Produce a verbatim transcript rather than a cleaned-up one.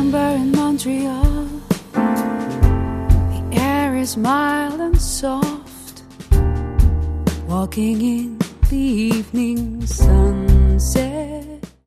December in Montreal, the air is mild and soft. Walking in the evening sunset,